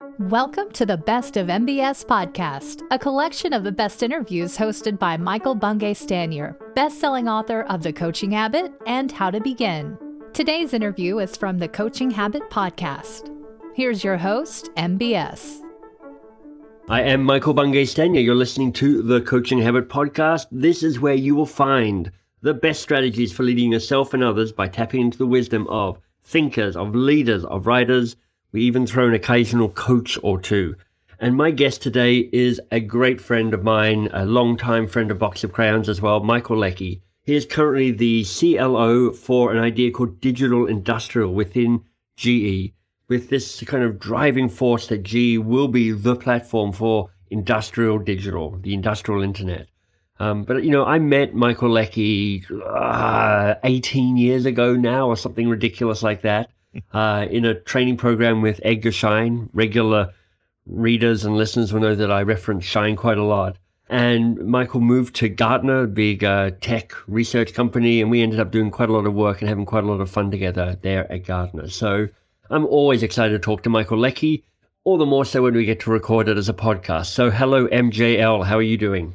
Welcome to the Best of MBS podcast, a collection of the best interviews hosted by Michael Bungay Stanier, best-selling author of The Coaching Habit and How to Begin. Today's interview is from the Coaching Habit podcast. Here's your host, MBS. I am Michael Bungay Stanier. You're listening to the Coaching Habit podcast. This is where you will find the best strategies for leading yourself and others by tapping into the wisdom of thinkers, of leaders, of writers. We even throw an occasional coach or two. And my guest today is a great friend of mine, a longtime friend of Box of Crayons as well, Michael Leckie. He is currently the CLO for an idea called Digital Industrial within GE, with this kind of driving force that GE will be the platform for industrial digital, the industrial internet. But I met Michael Leckie 18 years ago now, or something ridiculous like that. In a training program with Edgar Schein. Regular readers and listeners will know that I reference Schein quite a lot. And Michael moved to Gartner, a big tech research company, and we ended up doing quite a lot of work and having quite a lot of fun together there at Gartner. So I'm always excited to talk to Michael Leckie, all the more so when we get to record it as a podcast. So hello, MJL. How are you doing?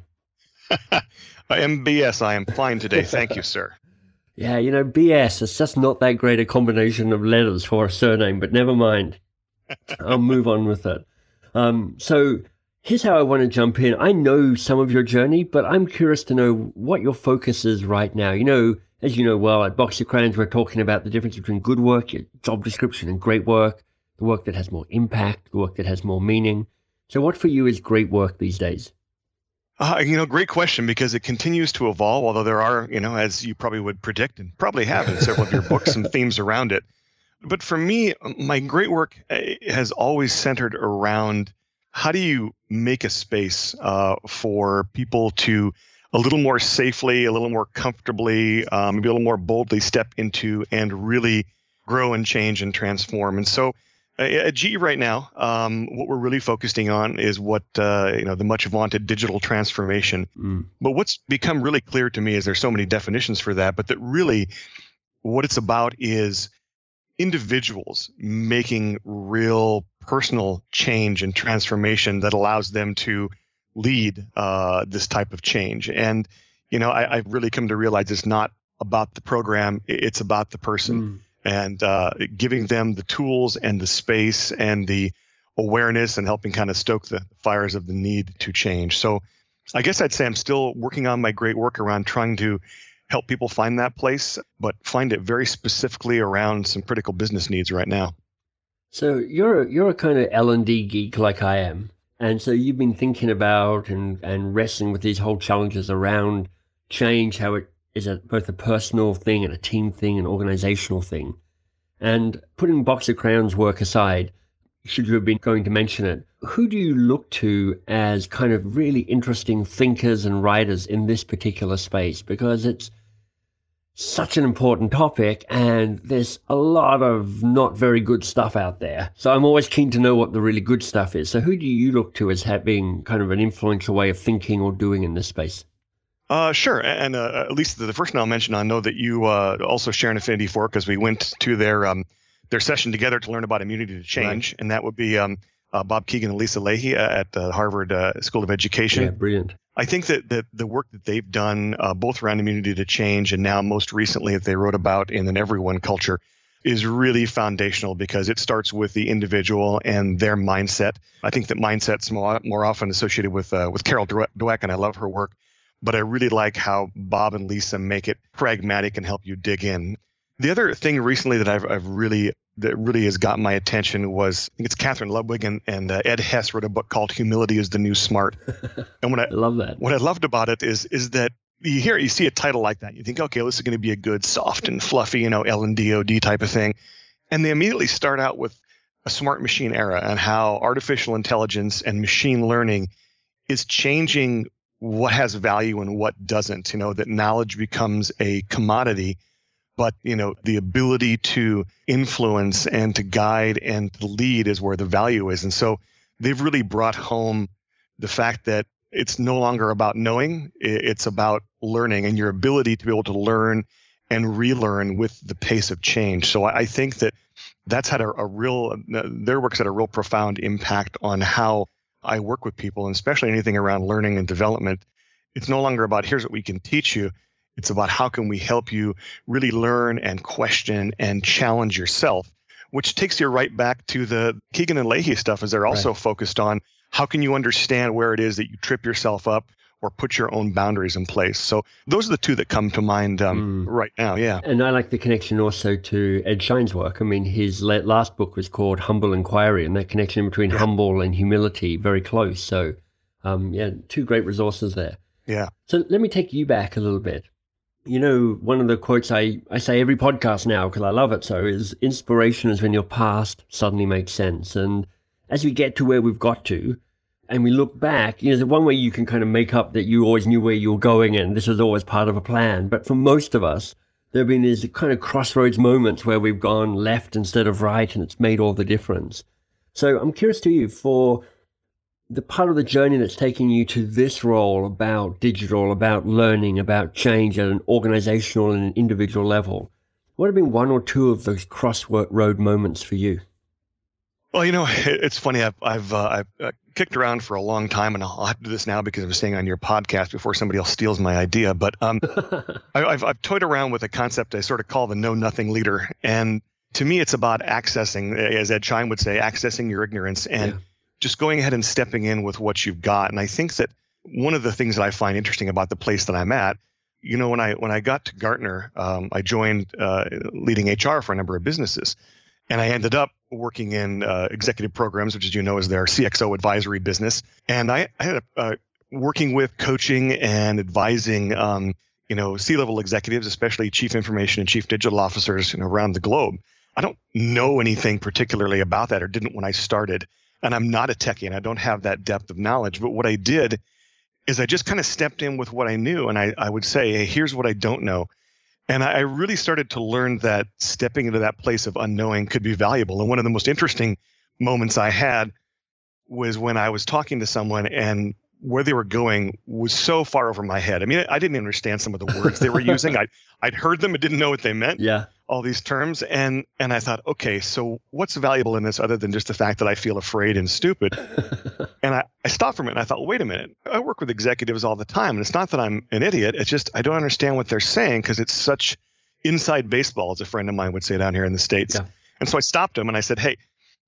MBS, I am fine today. Thank you, sir. Yeah, BS, it's just not that great a combination of letters for a surname, but never mind. I'll move on with it. So here's how I want to jump in. I know some of your journey, but I'm curious to know what your focus is right now. As you know well, at Box of Crayons, we're talking about the difference between good work, your job description, and great work, the work that has more impact, the work that has more meaning. So what for you is great work these days? Great question, because it continues to evolve, although there are, as you probably would predict and probably have in several of your books, some themes around it. But for me, my great work has always centered around how do you make a space for people to a little more safely, a little more comfortably, maybe a little more boldly step into and really grow and change and transform. And so at GE right now, what we're really focusing on is what, the much vaunted digital transformation. But what's become really clear to me is there's so many definitions for that, but that really what it's about is individuals making real personal change and transformation that allows them to lead this type of change. And, I've really come to realize it's not about the program, it's about the person. And giving them the tools and the space and the awareness and helping kind of stoke the fires of the need to change. So I guess I'd say I'm still working on my great work around trying to help people find that place, but find it very specifically around some critical business needs right now. So you're a kind of L&D geek like I am. And so you've been thinking about and wrestling with these whole challenges around change, how it is both a personal thing and a team thing, an organizational thing. And putting Box of Crayons work aside, should you have been going to mention it, who do you look to as kind of really interesting thinkers and writers in this particular space? Because it's such an important topic and there's a lot of not very good stuff out there. So I'm always keen to know what the really good stuff is. So who do you look to as having kind of an influential way of thinking or doing in this space? Sure. And at least the first one I'll mention, I know that you also share an affinity for, because we went to their session together to learn about immunity to change. Right. And that would be Bob Keegan and Lisa Leahy at the Harvard School of Education. Yeah, brilliant. I think that the work that they've done, both around immunity to change and now most recently that they wrote about in an Everyone culture, is really foundational, because it starts with the individual and their mindset. I think that mindset's more often associated with Carol Dweck, and I love her work. But I really like how Bob and Lisa make it pragmatic and help you dig in. The other thing recently that that really has got my attention was, I think it's Catherine Ludwig and Ed Hess wrote a book called Humility is the New Smart. And I love that. What I loved about it is that you see a title like that, you think, okay, this is going to be a good, soft and fluffy, L&DOD type of thing. And they immediately start out with a smart machine era and how artificial intelligence and machine learning is changing what has value and what doesn't, that knowledge becomes a commodity, but, the ability to influence and to guide and to lead is where the value is. And so they've really brought home the fact that it's no longer about knowing, it's about learning and your ability to be able to learn and relearn with the pace of change. So I think that that's had their work's had a real profound impact on how I work with people, and especially anything around learning and development. It's no longer about here's what we can teach you. It's about how can we help you really learn and question and challenge yourself, which takes you right back to the Keegan and Leahy stuff, as they're also focused on how can you understand where it is that you trip yourself up or put your own boundaries in place. So those are the two that come to mind right now. Yeah. And I like the connection also to Ed Schein's work. I mean, his last book was called Humble Inquiry, and that connection between humble and humility, very close. So two great resources there. Yeah. So let me take you back a little bit. You know, one of the quotes I say every podcast now, because I love it so, is inspiration is when your past suddenly makes sense. And as we get to where we've got to, and we look back, you know, one way you can kind of make up that you always knew where you were going and this was always part of a plan. But for most of us, there have been these kind of crossroads moments where we've gone left instead of right, and it's made all the difference. So I'm curious to you, for the part of the journey that's taking you to this role about digital, about learning, about change at an organizational and an individual level, what have been one or two of those crossroad moments for you? Well, you know, it's funny. I've kicked around for a long time, and I'll have to do this now because I'm staying on your podcast before somebody else steals my idea. But I've toyed around with a concept I sort of call the know-nothing leader. And to me, it's about accessing, as Ed Schein would say, accessing your ignorance and just going ahead and stepping in with what you've got. And I think that one of the things that I find interesting about the place that I'm at, you know, when I got to Gartner, I joined leading HR for a number of businesses. And I ended up working in executive programs, which, as you know, is their CXO advisory business. And I ended up working with coaching and advising, C-level executives, especially chief information and chief digital officers, around the globe. I don't know anything particularly about that, or didn't when I started. And I'm not a techie, and I don't have that depth of knowledge. But what I did is I just kind of stepped in with what I knew, and I would say, hey, here's what I don't know. And I really started to learn that stepping into that place of unknowing could be valuable. And one of the most interesting moments I had was when I was talking to someone, and where they were going was so far over my head. I mean, I didn't understand some of the words they were using. I'd heard them and didn't know what they meant. Yeah. All these terms. And I thought, okay, so what's valuable in this other than just the fact that I feel afraid and stupid? And I stopped for a minute and I thought, well, wait a minute. I work with executives all the time. And it's not that I'm an idiot. It's just I don't understand what they're saying because it's such inside baseball, as a friend of mine would say down here in the States. Yeah. And so I stopped him and I said, hey,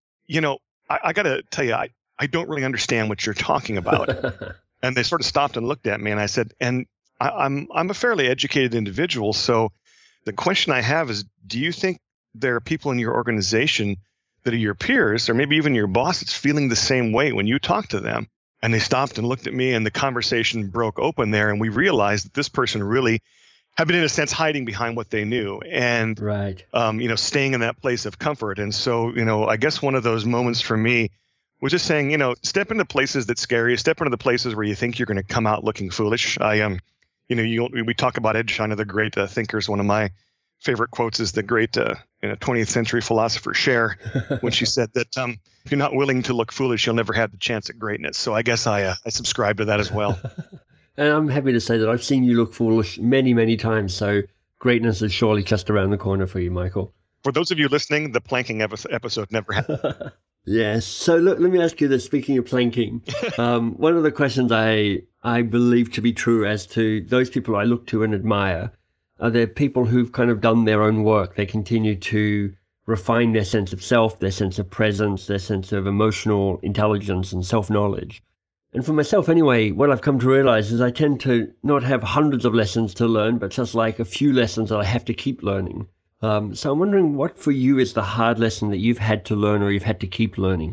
I got to tell you, I don't really understand what you're talking about. And they sort of stopped and looked at me, and I said, and I'm a fairly educated individual. So the question I have is, do you think there are people in your organization that are your peers, or maybe even your boss, that's feeling the same way when you talk to them? And they stopped and looked at me, and the conversation broke open there. And we realized that this person really had been, in a sense, hiding behind what they knew and, staying in that place of comfort. And so, I guess one of those moments for me was just saying, step into places that scare you, step into the places where you think you're going to come out looking foolish. We talk about Ed Schein, the great thinkers. One of my favorite quotes is the great 20th century philosopher Cher, when she said that if you're not willing to look foolish, you'll never have the chance at greatness. So I guess I subscribe to that as well. And I'm happy to say that I've seen you look foolish many, many times. So greatness is surely just around the corner for you, Michael. For those of you listening, the planking episode never happened. Yes. So look, let me ask you this. Speaking of planking, one of the questions I believe to be true as to those people I look to and admire are there people who've kind of done their own work. They continue to refine their sense of self, their sense of presence, their sense of emotional intelligence and self-knowledge. And for myself anyway, what I've come to realize is I tend to not have hundreds of lessons to learn, but just like a few lessons that I have to keep learning. So I'm wondering what for you is the hard lesson that you've had to learn or you've had to keep learning?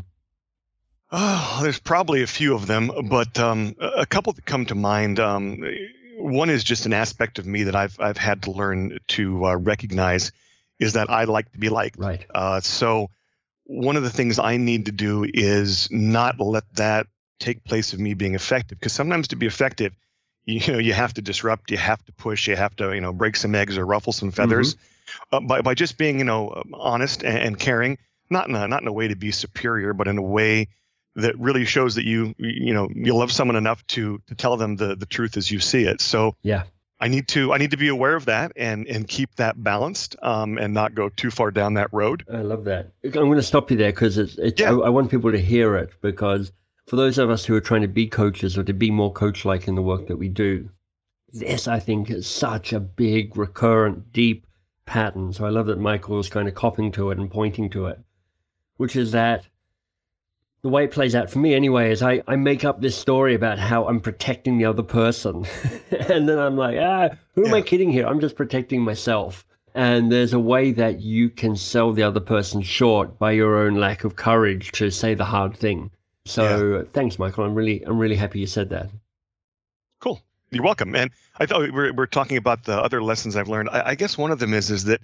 Oh, there's probably a few of them, but a couple that come to mind. One is just an aspect of me that I've had to learn to recognize is that I like to be liked. Right. So one of the things I need to do is not let that take place of me being effective, because sometimes to be effective, you have to disrupt, you have to push, you have to break some eggs or ruffle some feathers. Mm-hmm. By just being honest and caring, not in a way to be superior, but in a way that really shows that you love someone enough to tell them the truth as you see it. So yeah, I need to be aware of that and keep that balanced and not go too far down that road. I love that. I'm going to stop you there because I want people to hear it, because for those of us who are trying to be coaches or to be more coach-like in the work that we do, this, I think, is such a big, recurrent, deep pattern. So I love that Michael is kind of copying to it and pointing to it, which is that the way it plays out for me anyway is I make up this story about how I'm protecting the other person. And then I'm like, who am I kidding here? I'm just protecting myself. And there's a way that you can sell the other person short by your own lack of courage to say the hard thing. So thanks, Michael. I'm really happy you said that. Cool. You're welcome. And I thought we're talking about the other lessons I've learned. I guess one of them is that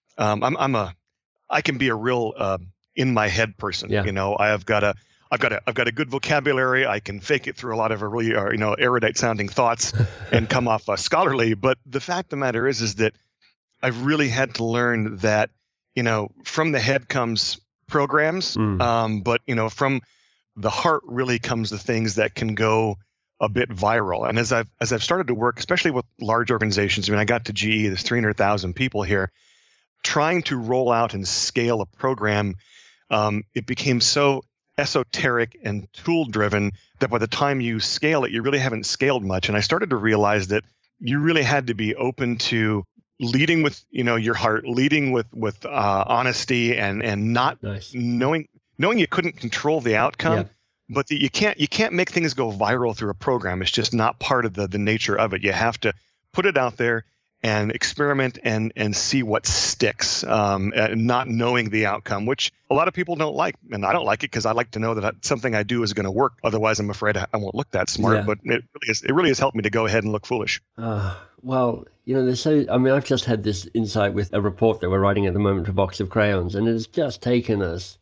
I can be a real in my head person. Yeah. You know, I've got a good vocabulary. I can fake it through a lot of really erudite sounding thoughts and come off scholarly. But the fact of the matter is that I've really had to learn that, from the head comes programs, but from the heart really comes the things that can go a bit viral. And as I've started to work, especially with large organizations, I got to GE, there's 300,000 people here, trying to roll out and scale a program, it became so esoteric and tool driven that by the time you scale it, you really haven't scaled much. And I started to realize that you really had to be open to leading with your heart, leading with honesty, and not knowing you couldn't control the outcome, but that you can't make things go viral through a program. It's just not part of the nature of it. You have to put it out there and experiment and see what sticks, not knowing the outcome, which a lot of people don't like. And I don't like it because I like to know that something I do is going to work. Otherwise, I'm afraid I won't look that smart. Yeah. But it really has helped me to go ahead and look foolish. Well, I've just had this insight with a report that we're writing at the moment for Box of Crayons, and it's just taken us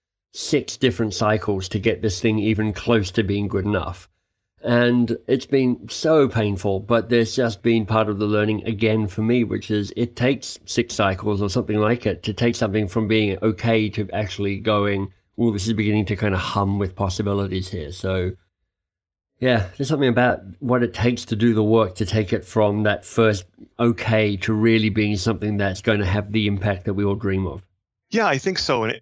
6 different cycles to get this thing even close to being good enough. And it's been so painful, but there's just been part of the learning again for me, which is it takes 6 cycles or something like it to take something from being okay to actually going, well, this is beginning to kind of hum with possibilities here. So yeah, there's something about what it takes to do the work to take it from that first okay to really being something that's going to have the impact that we all dream of. Yeah, I think so. And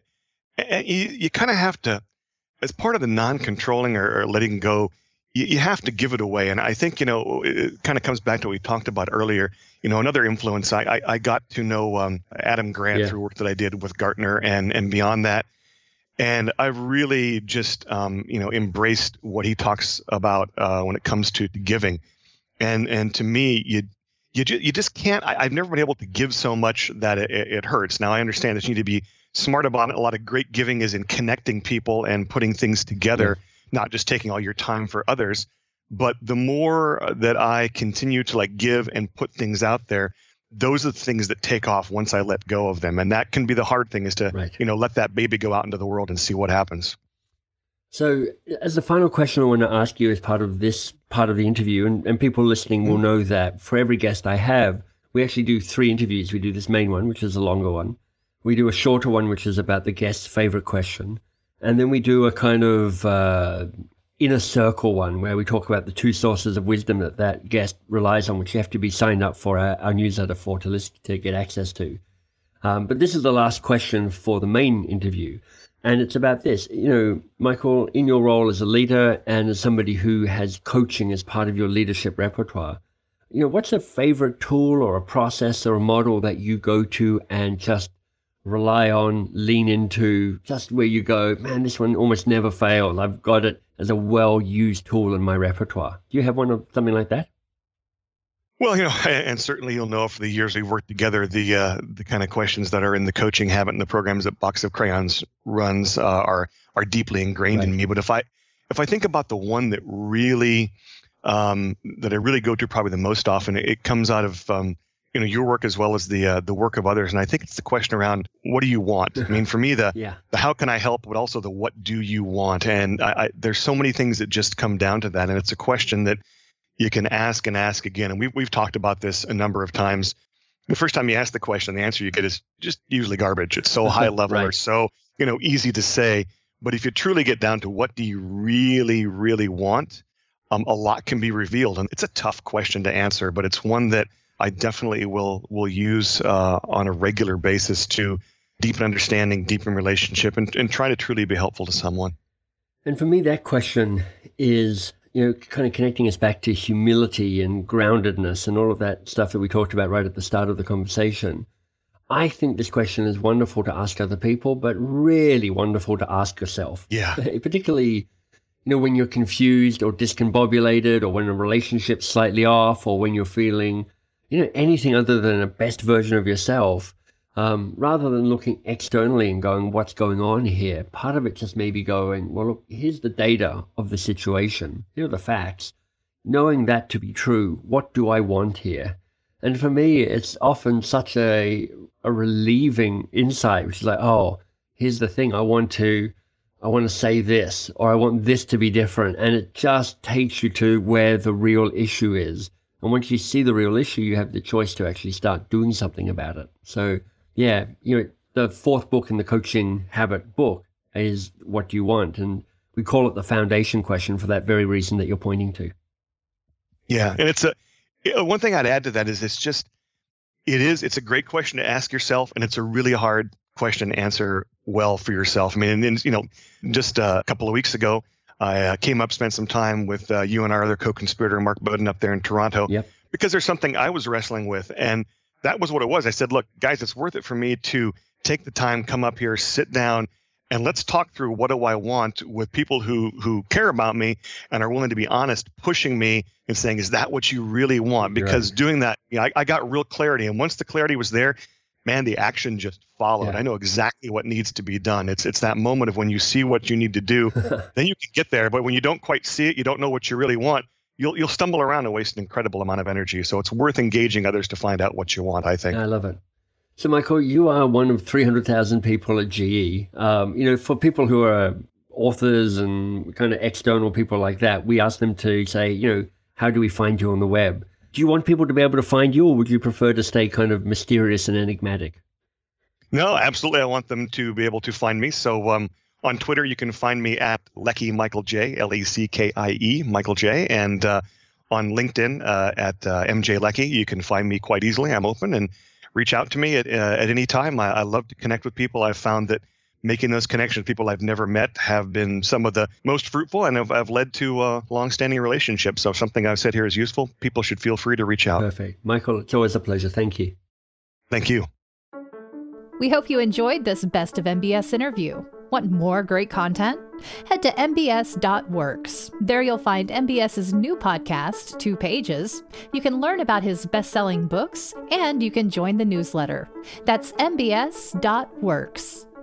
you kind of have to, as part of the non-controlling or letting go, you have to give it away. And I think, it kind of comes back to what we talked about earlier. Another influence, I got to know Adam Grant through work that I did with Gartner and beyond that. And I've really just, embraced what he talks about when it comes to giving. And to me, you just can't, I've never been able to give so much that it hurts. Now, I understand that you need to be smart about it. A lot of great giving is in connecting people and putting things together. Not just taking all your time for others, but the more that I continue to give and put things out there, those are the things that take off once I let go of them. And that can be the hard thing, is to, let that baby go out into the world and see what happens. So as the final question I want to ask you as part of this part of the interview, and people listening will know that for every guest I have, we actually do 3 interviews. We do this main one, which is a longer one. We do a shorter one, which is about the guest's favorite question. And then we do a kind of inner circle one where we talk about the 2 sources of wisdom that guest relies on, which you have to be signed up for our newsletter for to get access to. But this is the last question for the main interview. And it's about this. Michael, in your role as a leader and as somebody who has coaching as part of your leadership repertoire, what's a favorite tool or a process or a model that you go to and just rely on, lean into, just where you go, man, this one almost never fails. I've got it as a well-used tool in my repertoire. Do you have one of something like that? Well, and certainly you'll know for the years we've worked together, the kind of questions that are in the coaching habit and the programs that Box of Crayons runs are deeply ingrained in me. But if I think about the one that really that I really go to probably the most often, it comes out of your work as well as the work of others. And I think it's the question around, what do you want? I mean, for me, the how can I help, but also the what do you want? And there's so many things that just come down to that. And it's a question that you can ask and ask again. And we've talked about this a number of times. The first time you ask the question, the answer you get is just usually garbage. It's so high level or so, easy to say. But if you truly get down to what do you really, really want, a lot can be revealed. And it's a tough question to answer, but it's one that I definitely will use on a regular basis to deepen understanding, deepen relationship, and try to truly be helpful to someone. And for me, that question is, kind of connecting us back to humility and groundedness and all of that stuff that we talked about right at the start of the conversation. I think this question is wonderful to ask other people, but really wonderful to ask yourself. Yeah. Particularly, when you're confused or discombobulated, or when a relationship's slightly off, or when you're feeling, anything other than a best version of yourself, rather than looking externally and going, what's going on here? Part of it just maybe going, well, look, here's the data of the situation. Here are the facts. Knowing that to be true, what do I want here? And for me, it's often such a relieving insight, which is like, oh, here's the thing. I want to say this, or I want this to be different. And it just takes you to where the real issue is. And once you see the real issue, you have the choice to actually start doing something about it. So yeah, the fourth book in the Coaching Habit book is what do you want? And we call it the foundation question for that very reason that you're pointing to. Yeah. And it's one thing I'd add to that is it's a great question to ask yourself, and it's a really hard question to answer well for yourself. I mean, and just a couple of weeks ago, I came up, spent some time with you and our other co-conspirator, Mark Bowden, up there in Toronto, yep. Because there's something I was wrestling with. And that was what it was. I said, look, guys, it's worth it for me to take the time, come up here, sit down, and let's talk through what do I want with people who care about me and are willing to be honest, pushing me and saying, is that what you really want? Because doing that, I got real clarity. And once the clarity was there, man, the action just followed. Yeah. I know exactly what needs to be done. It's that moment of when you see what you need to do, then you can get there. But when you don't quite see it, you don't know what you really want, you'll stumble around and waste an incredible amount of energy. So it's worth engaging others to find out what you want, I think. I love it. So Michael, you are one of 300,000 people at GE. For people who are authors and kind of external people like that, we ask them to say, how do we find you on the web? Do you want people to be able to find you, or would you prefer to stay kind of mysterious and enigmatic? No, absolutely. I want them to be able to find me. So on Twitter, you can find me at Leckie Michael J, Leckie Michael J. And on LinkedIn at MJ Leckie, you can find me quite easily. I'm open, and reach out to me at any time. I love to connect with people. I've found that making those connections with people I've never met have been some of the most fruitful, and have led to long-standing relationships. So if something I've said here is useful, people should feel free to reach out. Perfect. Michael, it's always a pleasure. Thank you. Thank you. We hope you enjoyed this Best of MBS interview. Want more great content? Head to mbs.works. There you'll find MBS's new podcast, 2 Pages. You can learn about his best-selling books, and you can join the newsletter. That's mbs.works.